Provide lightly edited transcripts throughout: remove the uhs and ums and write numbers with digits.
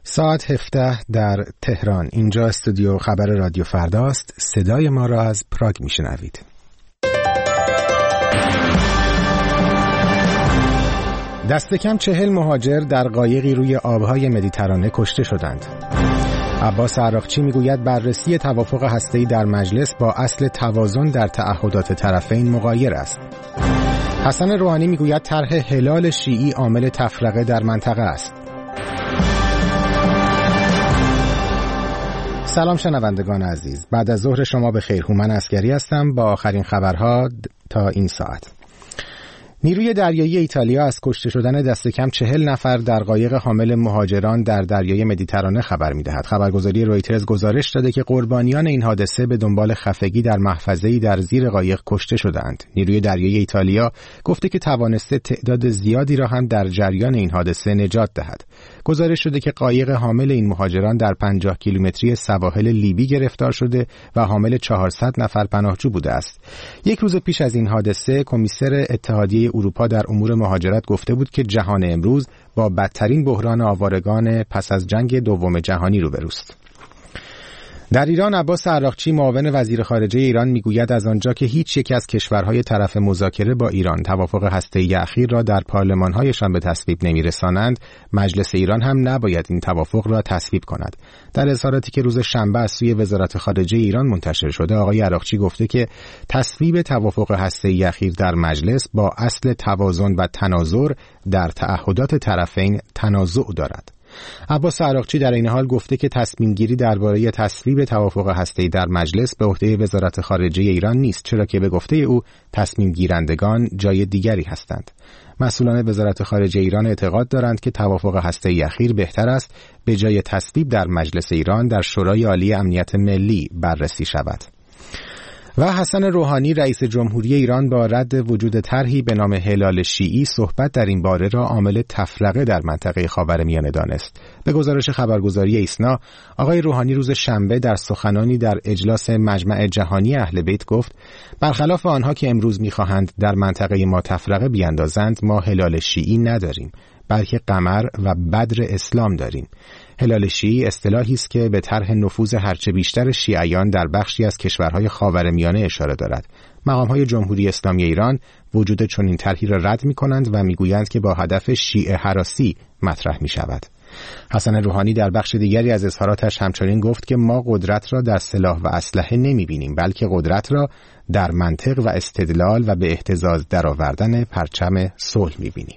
ساعت 17 در تهران. اینجا استودیو خبر رادیو فرداست. صدای ما را از پراگ میشنوید. دست کم 40 مهاجر در قایقی روی آبهای مدیترانه کشته شدند. عباس عراقچی میگوید بررسی توافق هسته‌ای در مجلس با اصل توازن در تعهدات طرفین مغایر است. حسن روحانی میگوید طرح هلال شیعی عامل تفرقه در منطقه است. سلام شنوندگان عزیز، بعد از ظهر شما بخیر. هومن عسگری هستم با آخرین خبرها تا این ساعت. نیروی دریایی ایتالیا از کشته شدن دست کم 40 نفر در قایق حامل مهاجران در دریای مدیترانه خبر می‌دهد. خبرگزاری رویترز گزارش داده که قربانیان این حادثه به دنبال خفگی در محفظه‌ای در زیر قایق کشته شدند. نیروی دریایی ایتالیا گفته که توانسته تعداد زیادی را هم در جریان این حادثه نجات دهد. گزارش شده که قایق حامل این مهاجران در 50 کیلومتری سواحل لیبی گرفتار شده و حامل 400 نفر پناهجو بوده است. یک روز پیش از این حادثه کمیسر اتحادیه اروپا در امور مهاجرت گفته بود که جهان امروز با بدترین بحران آوارگان پس از جنگ دوم جهانی روبروست. در ایران عباس عراقچی معاون وزیر خارجه ایران میگوید از آنجا که هیچ یک از کشورهای طرف مذاکره با ایران توافق هسته‌ای اخیر را در پارلمان‌هایشان به تصویب نمی‌رسانند، مجلس ایران هم نباید این توافق را تصویب کند. در اظهاراتی که روز شنبه از سوی وزارت خارجه ایران منتشر شده، آقای عراقچی گفته که تصویب توافق هسته‌ای اخیر در مجلس با اصل توازن و تناظر در تعهدات طرفین تنازع دارد. عباس عراقچی در این حال گفته که تصمیم گیری درباره تصویب توافق هسته‌ای در مجلس به عهده وزارت خارجه ایران نیست، چرا که به گفته او تصمیم گیرندگان جای دیگری هستند. مسئولان وزارت خارجه ایران اعتقاد دارند که توافق هسته‌ای اخیر بهتر است به جای تصویب در مجلس ایران در شورای عالی امنیت ملی بررسی شود. و حسن روحانی رئیس جمهوری ایران با رد وجود طرحی به نام هلال شیعی صحبت در این باره را عامل تفرقه در منطقه خاورمیانه دانست. به گزارش خبرگزاری ایسنا، آقای روحانی روز شنبه در سخنانی در اجلاس مجمع جهانی اهل بیت گفت برخلاف آنها که امروز می‌خواهند در منطقه ما تفرقه بیاندازند، ما هلال شیعی نداریم، بلکه قمر و بدر اسلام داریم. هلال شیعی اصطلاحی است که به طرح نفوذ هرچه بیشتر شیعیان در بخشی از کشورهای خاورمیانه اشاره دارد. مقام‌های جمهوری اسلامی ایران وجود چنین طرحی را رد می‌کنند و می‌گویند که با هدف شیعه هراسی مطرح می‌شود. حسن روحانی در بخش دیگری از اظهاراتش همچنین گفت که ما قدرت را در سلاح و اسلحه نمی‌بینیم، بلکه قدرت را در منطق و استدلال و به اهتزاز درآوردن پرچم صلح می‌بینیم.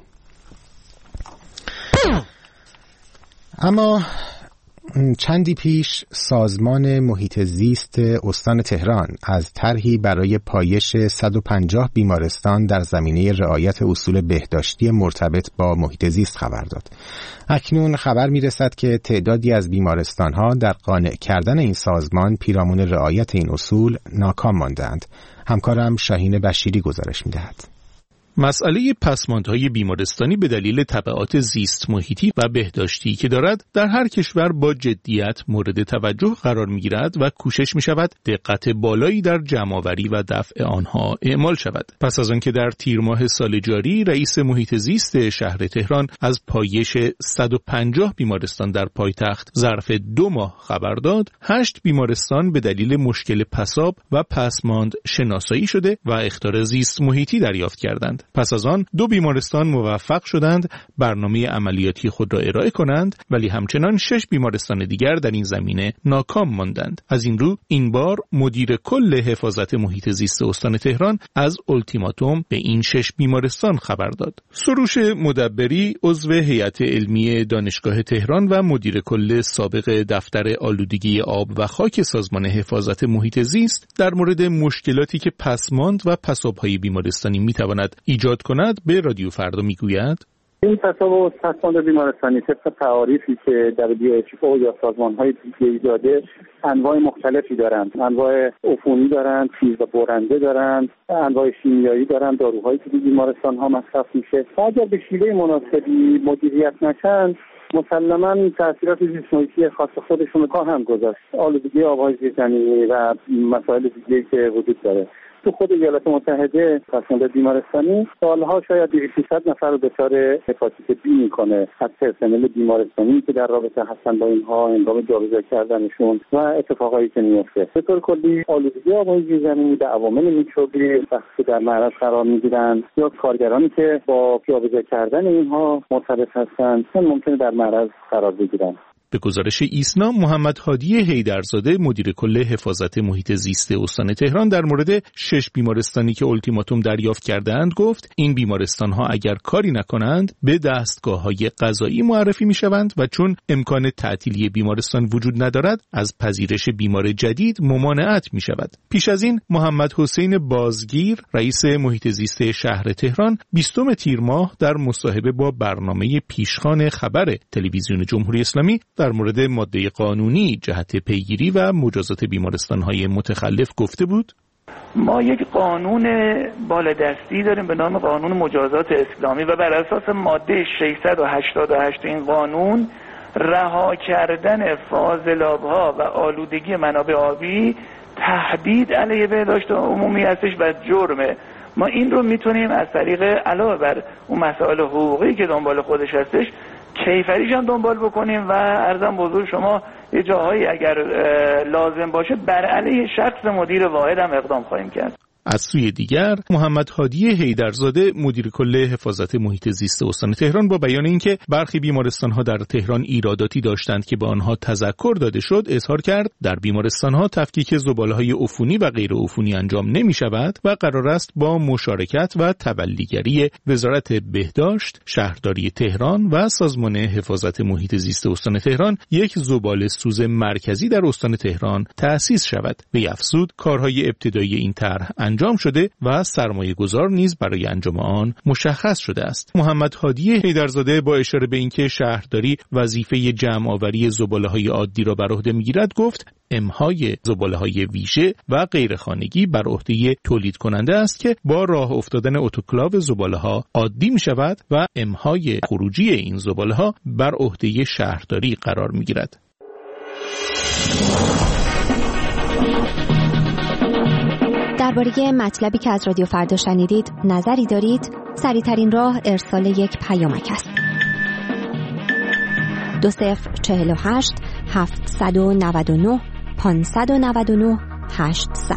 اما چندی پیش سازمان محیط زیست استان تهران از طرحی برای پایش 150 بیمارستان در زمینه رعایت اصول بهداشتی مرتبط با محیط زیست خبر داد. اکنون خبر می‌رسد که تعدادی از بیمارستان‌ها در قانع کردن این سازمان پیرامون رعایت این اصول ناکام ماندند. همکارم شاهین بشیری گزارش می‌دهد. مسئله پسماندهای بیمارستانی به دلیل تبعات زیست محیطی و بهداشتی که دارد در هر کشور با جدیت مورد توجه قرار می‌گیرد و کوشش می‌شود دقت بالایی در جمع‌آوری و دفع آنها اعمال شود. پس از آنکه در تیر ماه سال جاری رئیس محیط زیست شهر تهران از پایش 150 بیمارستان در پایتخت ظرف 2 ماه خبر داد، 8 بیمارستان به دلیل مشکل پساب و پسماند شناسایی شده و اخطار زیست محیطی دریافت کردند. پس از آن 2 بیمارستان موفق شدند برنامه عملیاتی خود را ارائه کنند، ولی همچنان 6 بیمارستان دیگر در این زمینه ناکام ماندند. از این رو این بار مدیر کل حفاظت محیط زیست استان تهران از التیماتوم به این 6 بیمارستان خبر داد. سروش مدبری عضو هیئت علمی دانشگاه تهران و مدیر کل سابق دفتر آلودگی آب و خاک سازمان حفاظت محیط زیست در مورد مشکلاتی که پسماند و پساب‌های بیمارستانی می‌تواند ایجاد کند به رادیو فردا میگوید این پساب و پسماند بیمارستانی طبق تعاریفی که WHO یا سازمان‌های دیگه‌ای داده انواع مختلفی دارند. انواع عفونی دارند، تیز و برنده دارند، انواع شیمیایی دارند، داروهایی که بیمارستان‌ها مصرف میشه. اگر به شیوه مناسبی مدیریت نشن مسلماً تأثیرات زیست‌محیطی خاص خودشون رو هم گذاشت. آلودگی آب‌های زیرزمینی و مسائل دیگه‌ای که وجود داره. تو خود ایالات متحده پسماند بیمارستانی سالها شاید 200 نفر رو دچار هپاتیت بی میکنه از پرسنل بیمارستانی که در رابطه هستن با اینها هنگام جابجا کردنشون و اتفاقایی که میفته. به طور کلی آلودگی آبهای زیرزمینی به عوامل میکروبی وقتی در معرض قرار میگیرن یا کارگرانی که با جابجا کردن اینها مرتبط هستن ممکنه در معرض قرار بگیرن. به گزارش ایسنا، محمد هادی حیدرزاده مدیر کل حفاظت محیط زیست استان تهران در مورد 6 بیمارستانی که اولتیماتوم دریافت کردند گفت این بیمارستان‌ها اگر کاری نکنند به دستگاه‌های قضایی معرفی می‌شوند و چون امکان تعطیلی بیمارستان وجود ندارد از پذیرش بیمار جدید ممانعت می‌شود. پیش از این محمد حسین بازگیر رئیس محیط زیست شهر تهران 20 تیر ماه در مصاحبه با برنامه پیشخوان خبر تلویزیون جمهوری اسلامی در مورد ماده قانونی جهت پیگیری و مجازات بیمارستان‌های متخلف گفته بود: ما یک قانون بالادستی داریم به نام قانون مجازات اسلامی و بر اساس ماده 688 این قانون رها کردن فاضلاب‌ها و آلودگی منابع آبی تهدید علیه بهداشت عمومی هستش و جرمه. ما این رو میتونیم از طریق علاوه بر اون مسائل حقوقی که دنبال خودش هستش کیفریش هم دنبال بکنیم و عرضم بزرگ شما یه جاهایی اگر لازم باشه بر علیه شخص مدیر واحد هم اقدام خواهیم کرد. از سوی دیگر محمد هادی حیدرزاده مدیر کل حفاظت محیط زیست استان تهران با بیان اینکه برخی بیمارستان‌ها در تهران ایراداتی داشتند که به آنها تذکر داده شد اظهار کرد در بیمارستان‌ها تفکیک زباله‌های عفونی و غیر عفونی انجام نمی‌شود و قرار است با مشارکت و تبلیغری وزارت بهداشت، شهرداری تهران و سازمان حفاظت محیط زیست استان تهران یک زباله سوز مرکزی در استان تهران تأسیس شود. به افزود کارهای ابتدایی این طرح انجام شده و سرمایه‌گذار نیز برای انجام آن مشخص شده است. محمد هادی حیدرزاده با اشاره به اینکه شهرداری وظیفه جمع‌آوری زباله‌های عادی را بر عهده می‌گیرد گفت امهای زباله‌های ویژه و غیرخانگی بر عهده تولید کننده است که با راه افتادن اتوکلاو زباله‌ها عادی می‌شود و امهای خروجی این زباله‌ها بر عهده شهرداری قرار می‌گیرد. درباره مطلبی که از رادیو فردا شنیدید نظری دارید؟ سریع‌ترین راه ارسال یک پیامک است. 2048 799 599 800.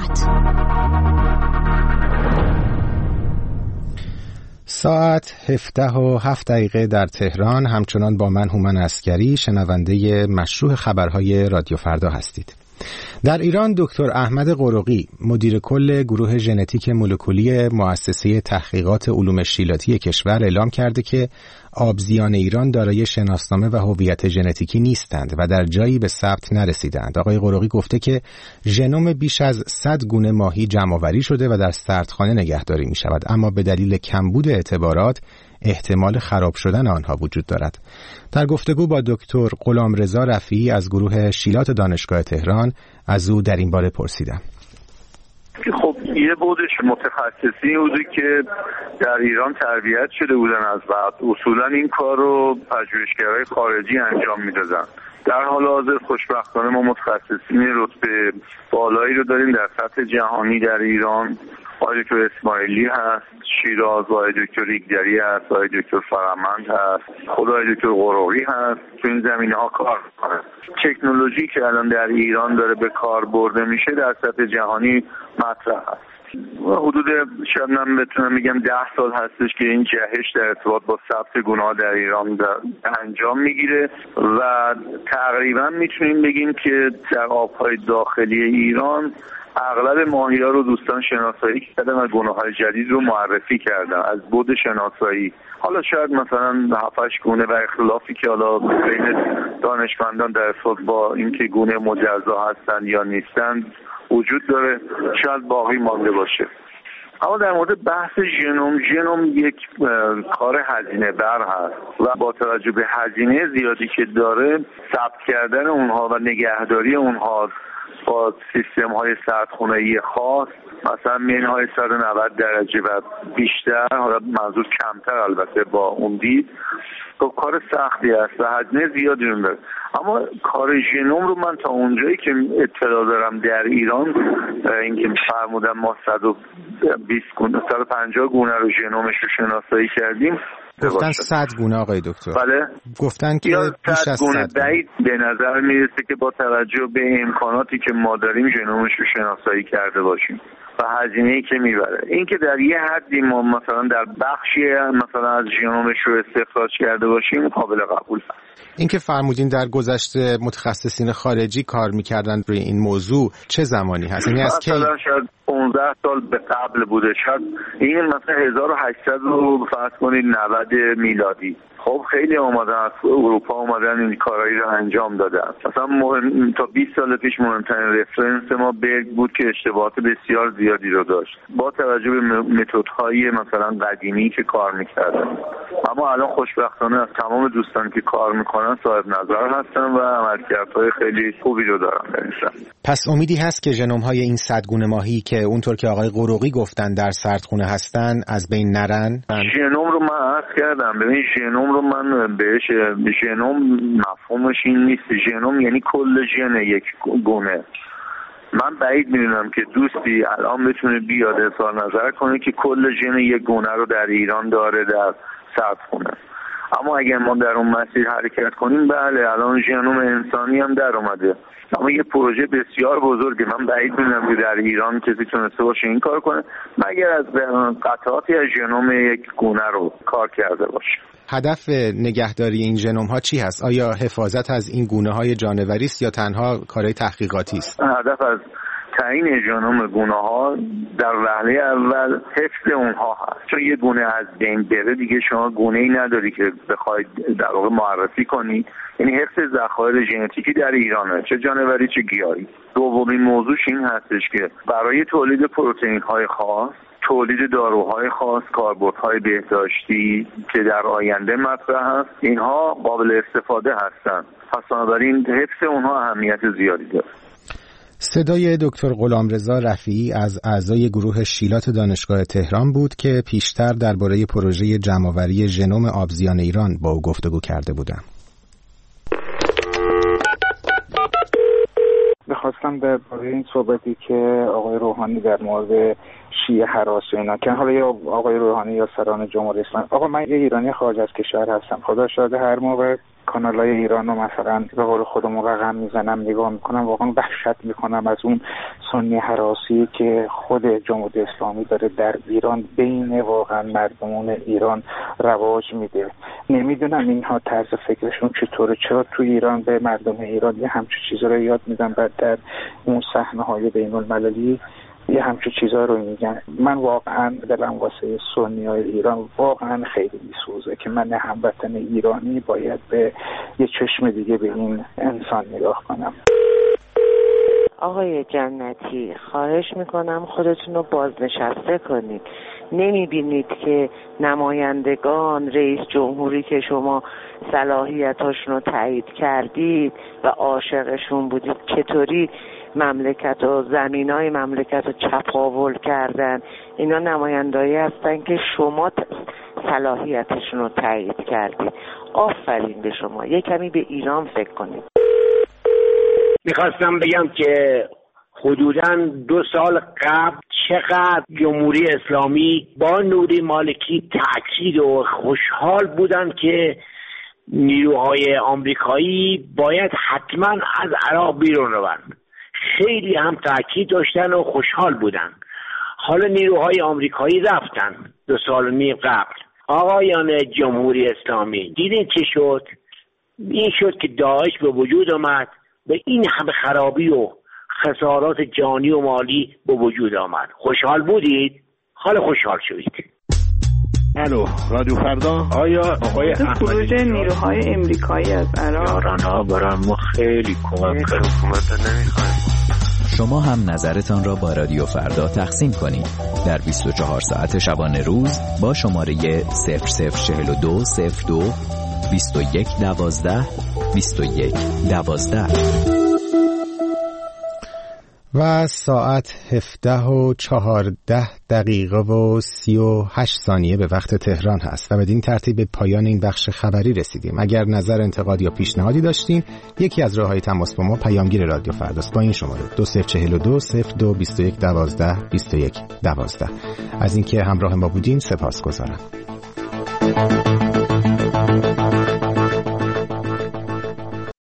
ساعت 17:07 در تهران. همچنان با من هومن عسکری شنونده مشروع خبرهای رادیو فردا هستید. در ایران دکتر احمد قرقی مدیر کل گروه ژنتیک مولکولی مؤسسه تحقیقات علوم شیلاتی کشور اعلام کرده که آبزیان ایران دارای شناسنامه و هویت ژنتیکی نیستند و در جایی به ثبت نرسیدند. آقای قرقی گفته که ژنوم بیش از 100 گونه ماهی جمع‌آوری شده و در سردخانه نگهداری می شود، اما به دلیل کمبود اعتبارات احتمال خراب شدن آنها وجود دارد. در گفتگو با دکتر غلامرضا رفیعی از گروه شیلات دانشگاه تهران از او در این باره پرسیدم. خب یه بودش متخصصی بوده که در ایران تربیت شده بودن، از بعد اصولا این کار رو پژوهشگرای خارجی انجام میدادن. در حال حاضر خوشبختانه ما متخصصین رتبه بالایی رو داریم در سطح جهانی در ایران. آقای دکتر اسماعیلی هست، شیراز، آقای دکتر ریگدری هست، آقای دکتر فرامند هست، خود آقای دکتر قرقی هست. تو این زمینه‌ها کار می‌کنه. تکنولوژی که الان در ایران داره به کار برده میشه در سطح جهانی مطرح هست. حدود شاید من بتونم بگم 10 سال هستش که این جهش در ارتباط با ثبت گونه‌ها در ایران انجام میگیره و تقریبا میتونیم بگیم که در آب‌های داخلی ایران اغلب ماهی‌ها رو دوستان شناسایی کردن و گونه‌های جدید رو معرفی کردن از بعد شناسایی. حالا شاید مثلا 7-8 گونه و اختلافی که حالا بین دانشمندان در ارتباط با اینکه گونه مجزا هستن یا نیستن وجود داره، شاید باقی مانده باشه. اما در مورد بحث ژنوم یک کار هزینه بر هست و با توجه به هزینه زیادی که داره ثبت کردن اونها و نگهداری اونها با سیستم های سردخونه‌ای خاص، مثلا منهای 190 درجه و بیشتر، حالا منظور کمتر البته با اون دید، خب کار سختی است و هزینه زیادی داره. اما کار ژنوم رو من تا اونجایی که اطلاع دارم در ایران، اینکه فرمودن ما 150 گونه رو ژنومش رو شناسایی کردیم. گفتن 100 گونه آقای دکتر. بله. گفتن که بیش از 100 گونه. بعید به نظر میرسه که با توجه به امکاناتی که ما داریم ژنومش رو شناسایی کرده باشیم و هزینه‌ای که میبره. این که در یه حدی ما مثلا در بخشی مثلا از ژنومش رو استخراج کرده باشیم قابل قبول است. این که فرمودین در گذشته متخصصین خارجی کار میکردن روی این موضوع، چه زمانی هست؟ یعنی از کی؟ مثلا شاید 15 سال به قبل بوده، شاید این مثلا 1800 رو فرض کنید 90 میلادی. خب خیلی اومدن از اروپا اومدن این کارایی رو انجام دادن. مثلا تا 20 سال پیش مهمترین رفرنس ما برگ بود که اشتباهات بسیار زیادی رو داشت با توجه به متدهای مثلا قدیمی که کار میکردن. اما الان خوشبختانه از تمام دوستان که کار میکنن صاحب نظر هستن و عملکردهای خیلی خوبی رو دارن درشن. پس امیدی هست که ژنوم‌های این 100 گونه ماهی که اونطور که آقای قروقی گفتن در سردخونه هستن از بین نرن؟ ژنوم رو من عرض کردم. ببین ژنوم رو من بهش، ژنوم مفهومش این نیست. ژنوم یعنی کل ژن یک گونه. من بعید میدونم که دوستی الان بتونه بیاد اظهار نظر کنه که کل ژن یک گونه رو در ایران داره در سردخونه. اما اگر ما در اون مسیر حرکت کنیم، بله الان ژنوم انسانی هم در اومده. اما یه پروژه بسیار بزرگه. من بعید میدونم که در ایران کسی تونسته باشه این کار کنه مگر از قطعاتی از ژنوم یک گونه رو کار کرده باشه. هدف نگهداری این ژنوم ها چی هست؟ آیا حفاظت از این گونه های جانوری است یا تنها کارهای تحقیقاتی است؟ هدف از تعیین ژنوم گونه ها در وهله اول حفظ اونها هست. چون یه گونه از بین بره دیگه شما گونه‌ای نداری که بخواید در واقع معرفی کنید. یعنی حفظ ذخایر ژنتیکی در ایرانه، چه جانوری چه گیاهی. دومین موضوعش این هستش که برای تولید پروتئین‌های خاص، تولید داروهای خاص، کاربردهای بهداشتی که در آینده مطرح هست، اینها قابل استفاده هستند. پس بنابراین حفظ اونها اهمیت زیادی داره. صدای دکتر غلامرضا رفیعی از اعضای گروه شیلات دانشگاه تهران بود که پیشتر درباره پروژه جمع‌آوری ژنوم آبزیان ایران با او گفتگو کرده بودم. می‌خواستم درباره این صحبتی که آقای روحانی در مورد شیعه هراس و اینا که حالا یا آقای روحانی یا سران جمهوری اسلامی، آقا من یه ایرانی خارج از کشور هستم، خدا شاهده هر موقع کانالای ایران رو مثلا به قول خودمون رقم میزنم نگاه میکنم، واقعا وحشت میکنم از اون سنی هراسی که خود جمهوری اسلامی داره در ایران بین واقعا مردمان ایران رواج میده. نمیدونم اینها طرز فکرشون چطوره، چرا تو ایران به مردم ایران یه همچین چیزا رو یاد میدن، بعد در اون صحنه‌های بین‌المللی یه همچین چیزا رو میگن. من واقعا دلم واسه سنیای ایران واقعا خیلی میسوزه که من هموطن ایرانی باید به یه چشم دیگه به این انسان نگاه کنم. آقای جنتی، خواهش میکنم خودتون رو بازنشسته کنید. نمیبینید که نمایندگان رئیس جمهوری که شما صلاحیتاشون رو تایید کردید و عاشقشون بودید چطوری مملکت و زمینای مملکت رو چپاول کردن؟ اینا نمایندهایی هستن که شما صلاحیتشون رو تایید کردید. آفرین به شما. یه کمی به ایران فکر کنید. میخواستم بگم که حدوداً 2 سال قبل چقدر جمهوری اسلامی با نوری مالکی تأکید و خوشحال بودن که نیروهای آمریکایی باید حتما از عراق بیرون روند. خیلی هم تأکید داشتن و خوشحال بودن. حالا نیروهای آمریکایی رفتن 2 سال و نیم قبل. آقایان جمهوری اسلامی دیدین چه شد؟ این شد که داعش به وجود آمد و این همه خرابی و خسارات جانی و مالی به وجود آمد. خوشحال بودید؟ حالا خوشحال شدید. الو رادیو فردا. آیا آقای خروج نیروهای امریکایی از عراق یاران‌ها برای ما خیلی کمک کرد. حکومت نمیخوایم. شما هم نظرتان را با رادیو فردا تقسیم کنید در 24 ساعت شبانه روز با شماره 004202 2112 2112. و ساعت 17:14 به وقت تهران هست و بدین ترتیب به پایان این بخش خبری رسیدیم. اگر نظر، انتقاد یا پیشنهادی داشتین، یکی از راه‌های تماس با ما پیامگیر رادیو فرداست با این شماره 2042 02 21 12 21 12. از اینکه همراه ما بودین سپاسگزارم.